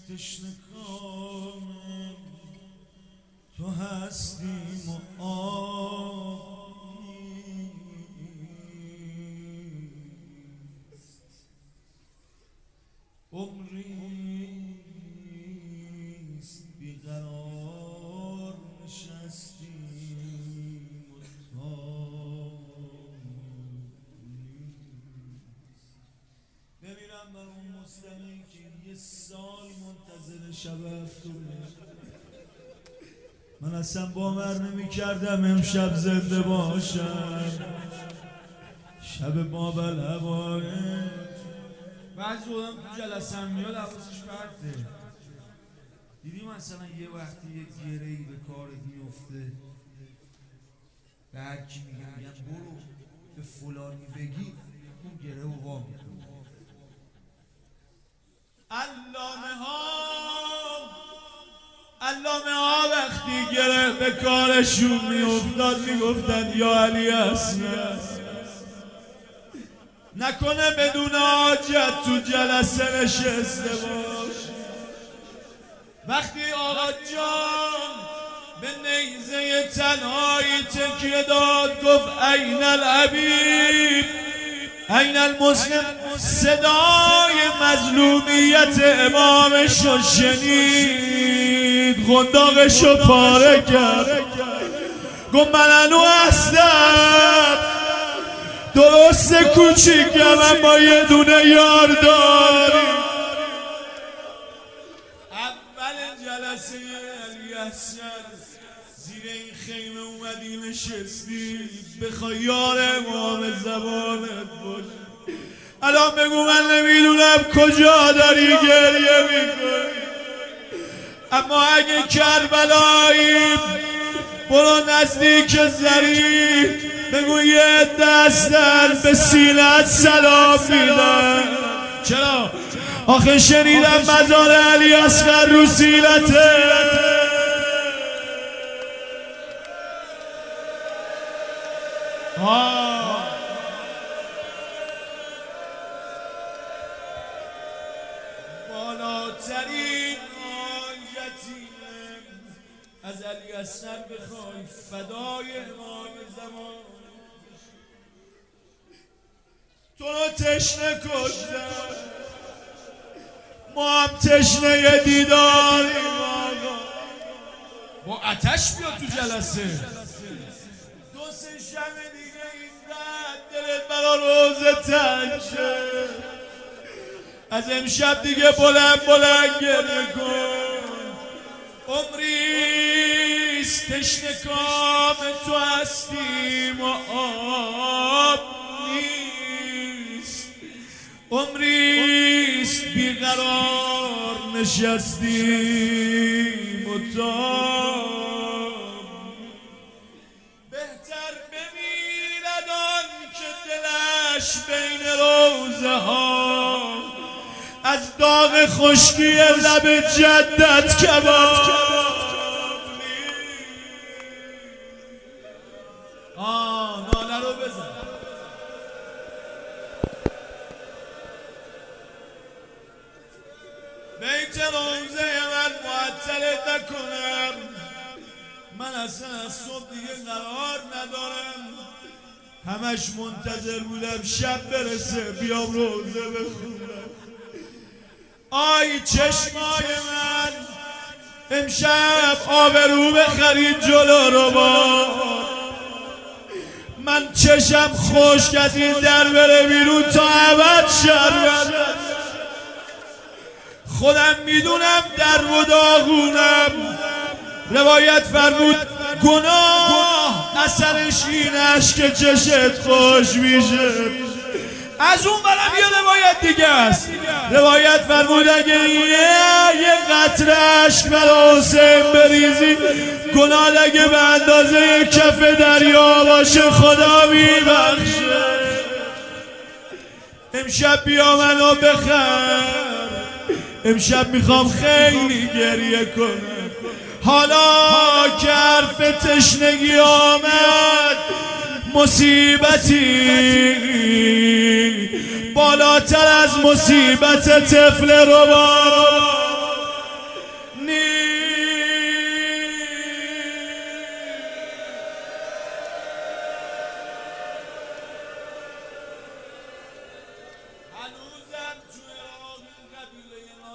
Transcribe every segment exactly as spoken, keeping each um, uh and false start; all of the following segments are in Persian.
تشنه کام تو هستیم و آب نیست، عمریست بیقرار نشستیم و تاب نیست. بمیرم بر اون مستمعی که یه سال منتظر شب افتونه. من اصلا باور نمی کردم امشب زنده باشم. شب بابل هوای بعضی آدم تو جلسه هم میاد حواسش پرته. دیدی مثلا یه وقتی یه گره‌ای به کارت میفته، به هر کی میگم میگم برو به فلانی بگی، اون گره رو وا میکنه. علامه ها علامه ها وقتی گره به کارشون میافتاد میگفتن یا علی اصغر نکنه بدون حاجت تو جلسه نشسته باش. وقتی آقا جان به نیزه تنهایی تکیه داد گفت این الحبیب این المسلم، صدای مظلومیت امامشو شنید، غنداقشو پاره کرد، گفت من انو هستم درست کوچیکم اما یه دونه یار داری. اول جلسه علی اصغر زیر این خیمه اومدی نشستی، بخوای یار امام زبانت باشی. الان بگو من نمیدونم کجا داری گریه میکنی، اما اگه کربلایی برو نزدیک زری بگو یه دستن به سینت سلام میدن. چرا؟ آخه شنیدم مزار علی اصغر رو سینته. آه بالاترین آیتیم از علی اصغر بخوای فدای امام زمان. تو رو تشنه کشتن، ما هم تشنه دیداریم. با آتش بیا تو جلسه. دو سه شب دیگه اینقدر دلت برا روزه تنگ شه، از امشب دیگه بلند بلند گریه کن. عمریست تشنه کام تو هستیم و آب نیست، عمریست بیقرار نشستیم و تاب. بهتر بمیرد آن که دلش بین روزه ها از داغ خشکی لب جدت کباب. آه ناله رو بزن. بیت روزه من معطلت نکنم، من اصلا از صبح دیگه قرار ندارم، همش منتظر بودم شب برسه بیام روزه بخونم. آی چشمای من امشب آبرو بخرید جلو رو با من، چشم خشک از این در بره بیرون تا ابد شرمم. خودم میدونم در و داغونم. روایت فرمود گناه اثرش این عشق که چشت خوش میشه. از اون برم یه روایت دیگه است. روایت فرمود اگه یه قطره عشق بر حسین بریزی گناه اگه به اندازه کف دریا باشه خدا میبخشه. امشب بیا منو بخر، امشب میخوام خیلی گریه کنم. حالا که حرف تشنگی آمد مصیبتی بالاتر از مصیبت طفل ربا.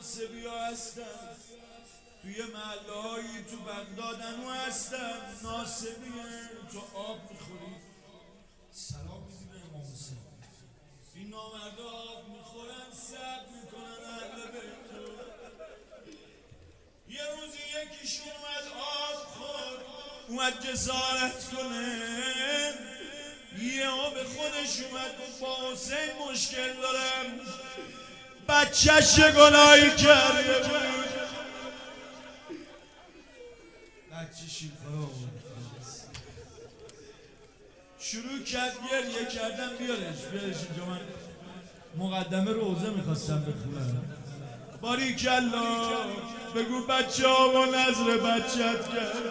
ناصبی ها هستن، توی محله‌هایی تو بغدادن هستن، ناصبیه تو آب میخوری سلام میدی به امام حسین. این نامرده آب میخورن سب میکنن اهل بیتو. یه روزی یکیشون اومد آب خورد، اومد جسارت کنه، یه ها به خودش اومد با حسین مشکل دارم، بچهش گناهی کرده بود، بچه شیفا بود، شروع کرد گریه کردن. بیارش بیارش اینجا، من مقدمه روزه میخواستم بخونم. باریکلا بگو بچه ها و نظر بچت کرد.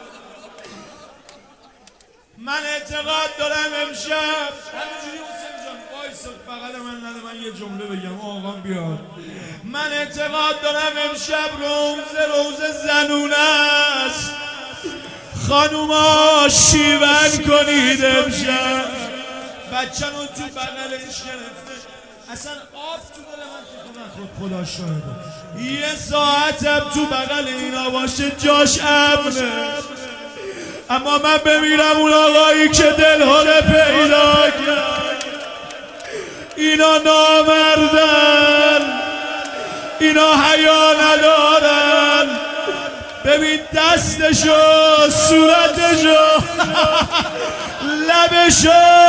من اعتقاد دارم امشب همینجوری حسین جان وایسا بغل من نده من یه جمله بگم آقام بیاد. من اعتقاد دارم امشب روزه روزه زنونه است. خانوما شیون کنید امشب. بچه رو تو بغلش گرفته، اصلا آب تو دل من تو خود خدا شاهده. یه ساعتم تو بغل اینا باشه جاش امنه، اما من بمیرم اون آقایی که دلهره پیدا کرد. اینا نامردن، اینا حیا ندارن. ببین دستشو، صورتشو، لبشو.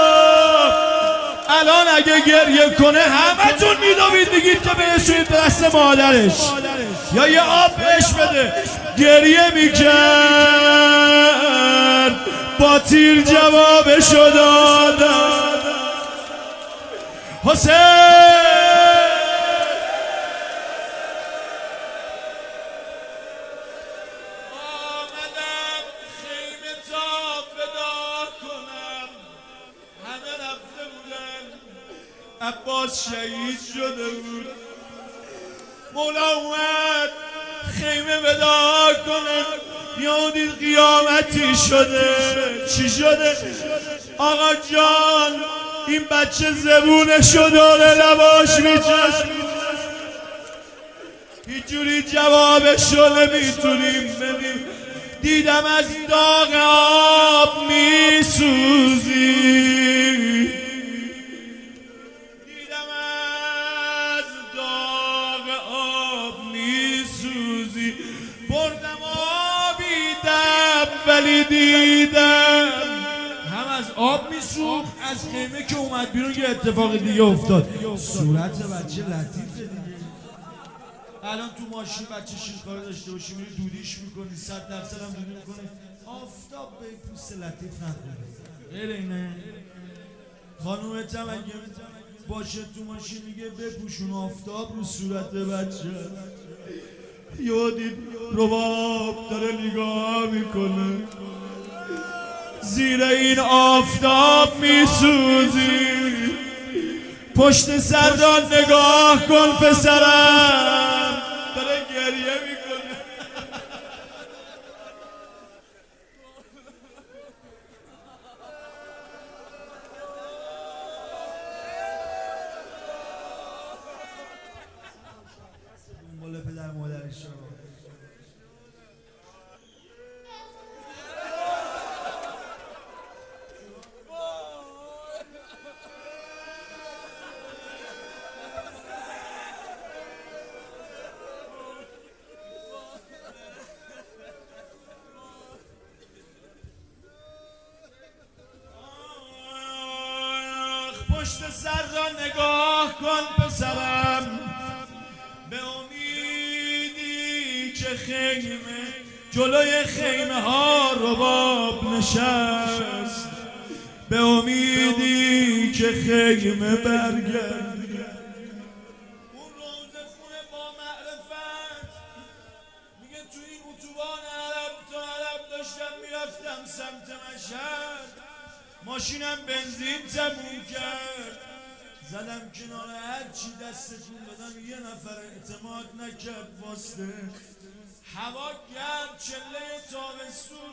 الان اگه گریه کنه همه تون میدوید میگید که برسونید دست مادرش یا یه آب بهش بده. گریه میکرد با تیر جوابشو دادم. حسین آمدم خیمه تا فدا کنم. همه رفته بودن، عباس شهید شده بود. مولا اومد خیمه ودا کنه، یا دید قیامتی شده. چی شده؟ آقا جان این بچه زبونشو داره لباش میچشم، هیچ جوری جوابشو نمیتونیم بدیم. دیدم از داغ آب میسوزی، دیدم از داغ آب میسوزی. بردم آبیدم ولی دیدم هم از آب میسوخت، از خیمه که اومد بیرون یه اتفاق دیگه افتاد. صورت بچه لطیفه دیگه. الان تو ماشین بچه شیرخواره داشته باشی میری دودیش میکنی، صد درصد هم دودی میکنی، آفتاب به پوست لطیف نخوره. غیر اینه خانومت هم اگه باشه تو ماشین میگه بپوشون آفتاب رو صورت بچه. یادید رباب داره نگاه میکنه، زیر این آفتاب میسوزی. پشت سردان نگاه کن پسرم داره گریه میکنه. دنبال پدر مادرش پشت سر را نگاه کن پسرم، به امیدی که خیمه جلوی خیمه ها رباب نشست، به امیدی که خیمه برگرد. اون روزه خونه با معرفت میگه تو این اتوبان عرب تا عرب داشتم میرفتم سمت مشهد، ماشینم بنزین تموم کرد، زدم کنار هرچی دستتون بدم یه نفر اعتماد نکرد واسطه. هوا گرم چله تابستون،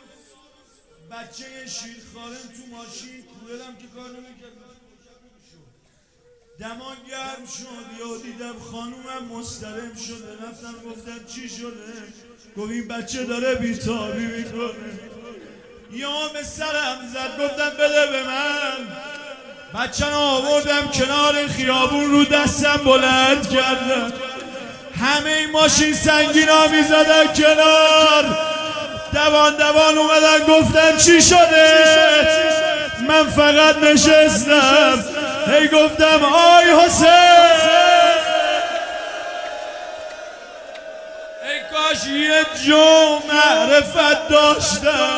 بچه شیرخوارم تو ماشین، کولرم که کار نمیکرد. دمان گرم شد یا دیدم خانومم مسترم شده. رفتم گفتم چی شده؟ گفت این بچه داره بیتابی میکنه. یا به سرم زد. گفتم بده به من. بچه رو آوردم کنار خیابون رو دستم بلند کردم. همه این ماشین سنگین ها می زدن کنار. دوان دوان اومدن گفتن چی شده؟ من فقط نشستم هی گفتم آی حسین، ای کاش یه جو معرفت داشتن.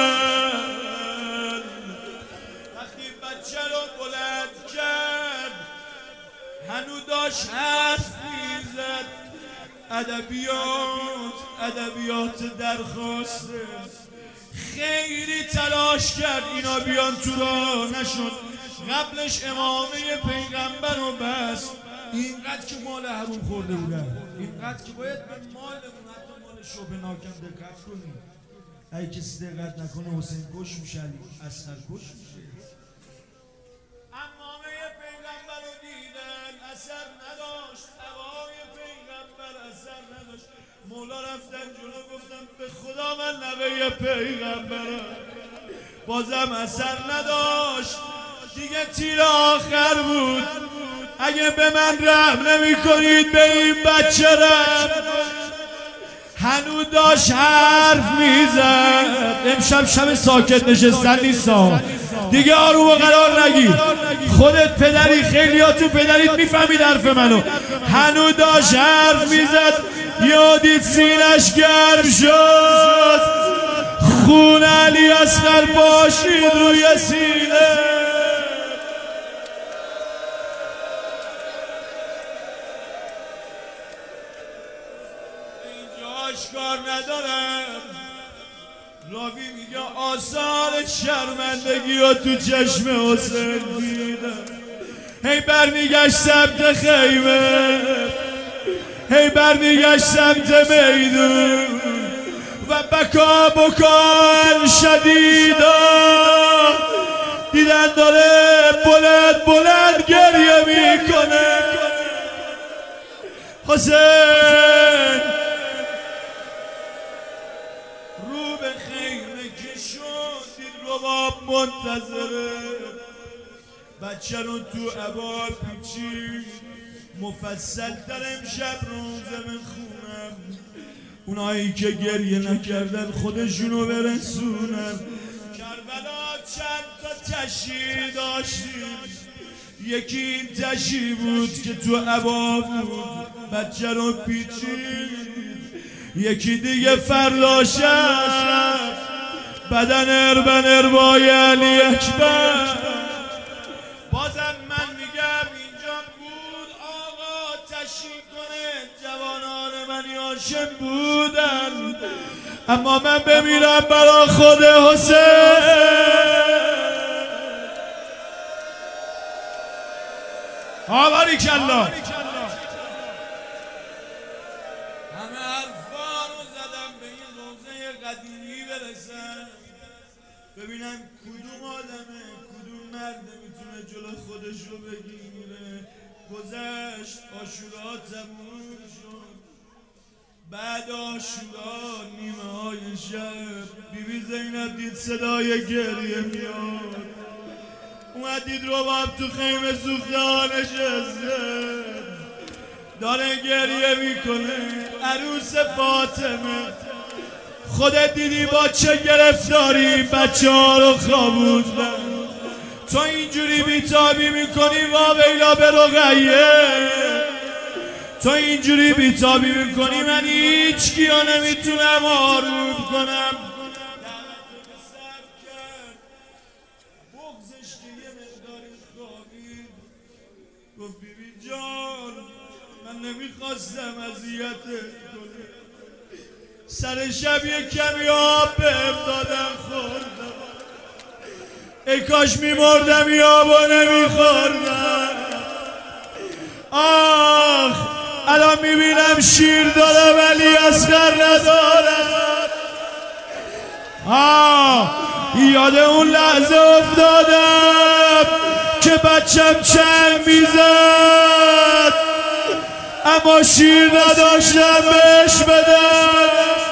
وقتی بچه رو بلند کرد هنو داشت حرف میزد. ادبیات ادبیات درخواسته. خیلی تلاش کرد اینا بیان تو راه، نشد. قبلش امامه پیغمبر رو بست. اینقدر که مال حروم خورده بودن، اینقدر که باید به مالمون حتی مال شبه ناکم دقت کنیم. اگه کسی دقت نکنه حسین کش میشه، علی اصغر کش میشه. امامه پیغمبر رو دیدن اثر نداشت، هوای پیغمبر اثر نداشت. مولا رفتن جلو گفتم به خدا من نوه پیغمبرم. بازم اثر نداشت. دیگه تیر آخر بود. اگه به من رحم نمی کنید به این بچه رحم. هنو داشت حرف میزد. امشب شب ساکت نشستن نیستا دیگه، آروم و قرار نگیر. خودت پدری، خیلی ها تو پدریت میفهمید حرف منو. هنو داشت حرف میزد یادید سینش گرم شد. خون علی اصغر پاشید روی سینه. کار ندارم. راوی میگه آثار شرمندگی ها تو چشم حسین دیدم. هی برمیگشت سمت خیمه، هی برمیگشت سمت میدون و بکا بکان شدیدا. دیدن داره بلند بلند گریه میکنه. حسین رواب منتظره. بچه رو تو عبا پیچید. مفصل تر امشب روزه بخونم. اونایی که گریه نکردن خودشونو برسونن. کربلا چند تا تشییع داشتیم. یکی این تشییع بود که تو عبا بود، بچه رو پیچید. یکی دیگه فردا شب بدن اربن اربای علی اکبر. بازم من میگم اینجا بود آقا تشییع کنه. جوانان بنی هاشم بودن، اما من بمیرم برا خود حسین. آباری کلا همه حرفا رو زدم به این روزه قدیمی برسن، ببینم کدوم آدمه کدوم مرد میتونه جلو خودش رو بگیره. گذشت آشورا تموم شد. بعد آشورا نیمه های شب بیبی زینب دید صدای گریه میاد. اومد دید رباب تو خیمه سوخته نشسته داره گریه میکنه. عروس فاطمه خودت دیدی با چه گرفتاری بچه ها رو خوابوندن. تو اینجوری بیتابی میکنی واویلا به رقیه. تو اینجوری بیتابی میکنی من هیچ کیا نمیتونم آروم کنم. بغزش که یه مقداری خوابید گفت بیبی جان من نمیخواستم اذیتت کنم. سر شب یک کمی آب بهم دادن خوردم. ای کاش میمردم این آبا نمیخوردم. آخ الان میبینم شیر دارم ولی اصغر ندارم. آه یاد اون لحظه افتادم که بچم چنگ میزد اما شیر نداشتم بهش بدم.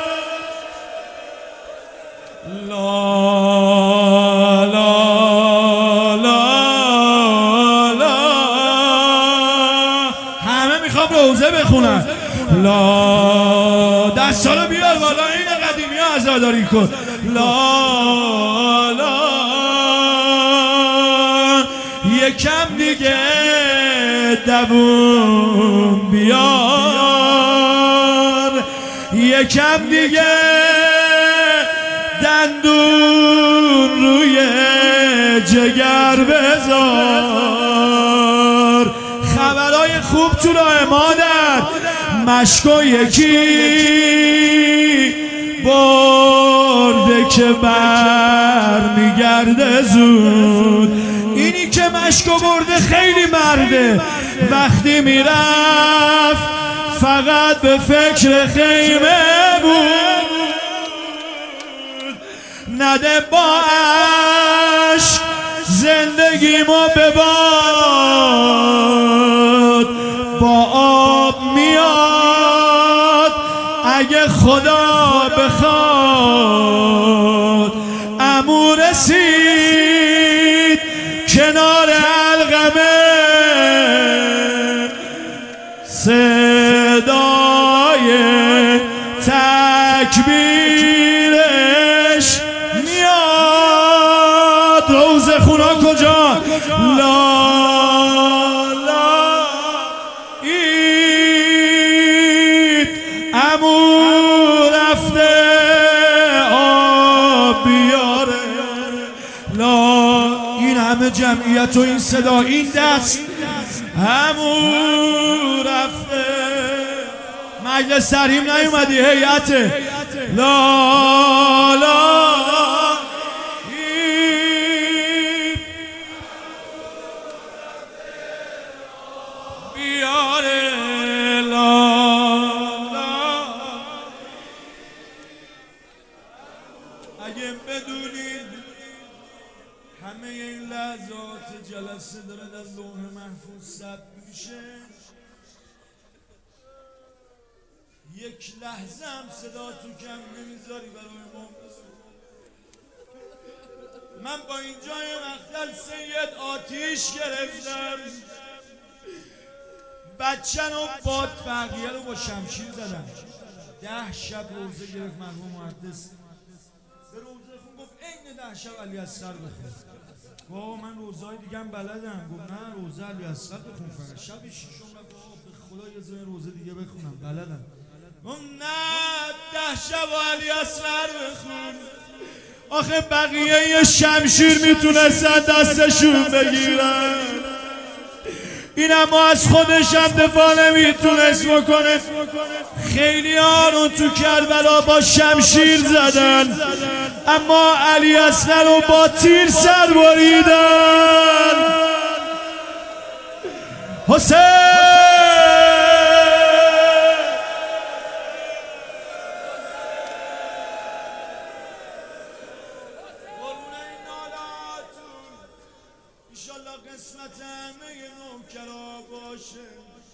لا لا لا لا همه میخوام روزه بخونن. لا دستا رو بیار بالا، این قدیمی ها عزاداری کن. لا لا یکم دیگه دووم بیار، یکم دیگه دندون روی جگر بذار. خبرای خوب تو راه مادر، مشکو یکی برده که بر میگرده زود. اینی که مشکو برده خیلی مرده، وقتی میرفت فقط به فکر خیمه بود. نده با عشق زندگیمو بباد، با آب میاد اگه خدا بخواد. عمو رسید کنار القمه، صدای تکبیرش میاد. روزه خونا کجا؟ لا لا اید عمو رفته آب بیاره. لا این همه جمعیت و این صدا، این دست، عمو رفته. مجلس ترحیم نیومدی هیئته. لا لا بیاره. لا لا اگه بدونید همه این لحظات جلسه داره در لوح محفوظ ثبت میشه، یک لحظه هم صدا تو کم نمیذاری برای ما. من با اینجای مقتل سید آتیش گرفتم، بچن و باد بقیه رو با شمشیر زدم. ده شب روزه گرفت مرحوم محدث، به روزه خون گفت عین ده شب علی اصغر بخون. بابا من روزهای دیگه هم بلدم. گفت نه روزه علی اصغر بخون فقط. شب شیشم به خدا یه زن روزه دیگه بخونم بلدم. گفت نه ده شب علی اصغر بخون. آخه بقیه یه شمشیر میتونستن دستشون بگیرن، این اما از خودش هم دفاع نمیتونست بکنه. خیلی آرون تو کربلا با شمشیر زدن، اما علی اصغر رو با تیر سر بریدن. حسین انشالله قسمت همه نوکرا باشه.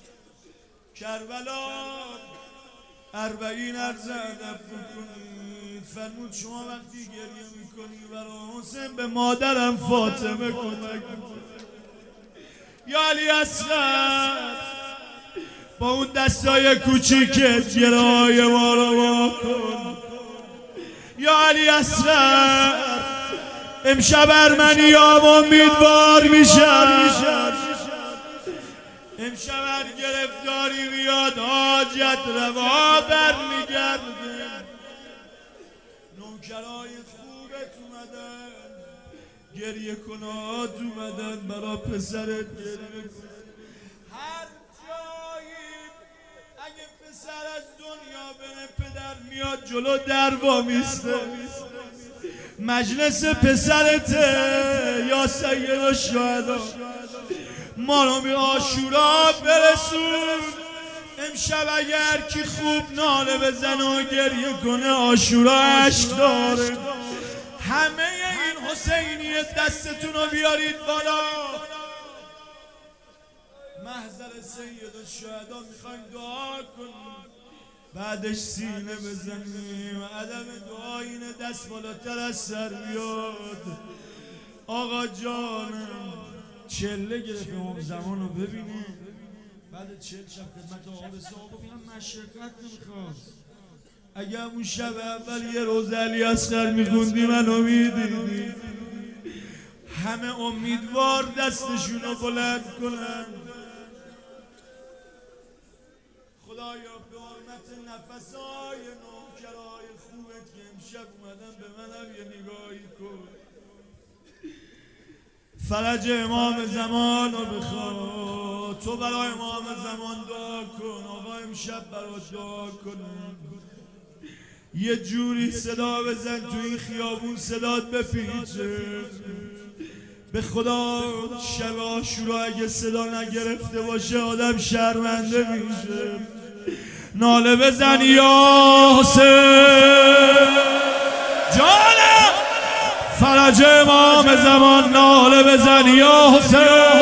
کربلا اربعین عرض ادب بکنید. فرمود شما وقتی گریه میکنی برای حسین به مادرم فاطمه کمک بکنید. یا علی اصغر با اون دستای کوچیکت گرای ما رو واکن. یا علی اصغر امشب ارمنیام امیدوار میشن، امشب هر گرفتاری بیاد حاجت روا برمیگرده. نوکرای خوبت اومدن، گریه کنات اومدن برا پسرت گریه کن. هر جایی اگه پسر از دنیا بره پدر میاد جلو در وامیسته. مجلس پسرته یا سید الشهدا، ما رو به عاشورا برسون. امشب اگر کی خوب ناله بزن و گریه کنه عاشورا عشق داره. همه این حسینی دستتون رو بیارید بالا. محضر سید الشهدا میخوایم دعا کنیم، بعدش سینه بزنیم عدم دعا اینه دست بالاتر از سر بیاد. آقا جانم چله گرفت امام زمان رو ببینه، بعد چل شب خدمت آقا رسید. آقا ببینم مشرقت نمیخواست، اگه همون شب اول یه روز علی اصغر میخوندی منو میدیدی. همه امیدوار دستشونو بلند کنن. خدایا به حرمت نفسای نوکرای خوبت که امشب اومدن به منم یه نگاهی کن. فرج امام زمان رو بخوا، تو برای امام زمان دعا کن. آقا امشب برای دعا کن، یه جوری صدا بزن تو این خیابون صدات بپیچه. به خدا شب عاشورا اگه صدا نگرفته باشه آدم شرمنده میشه. ناله بزن یا حسین جانم، فرج امام زمان ناله بزن یا حسین.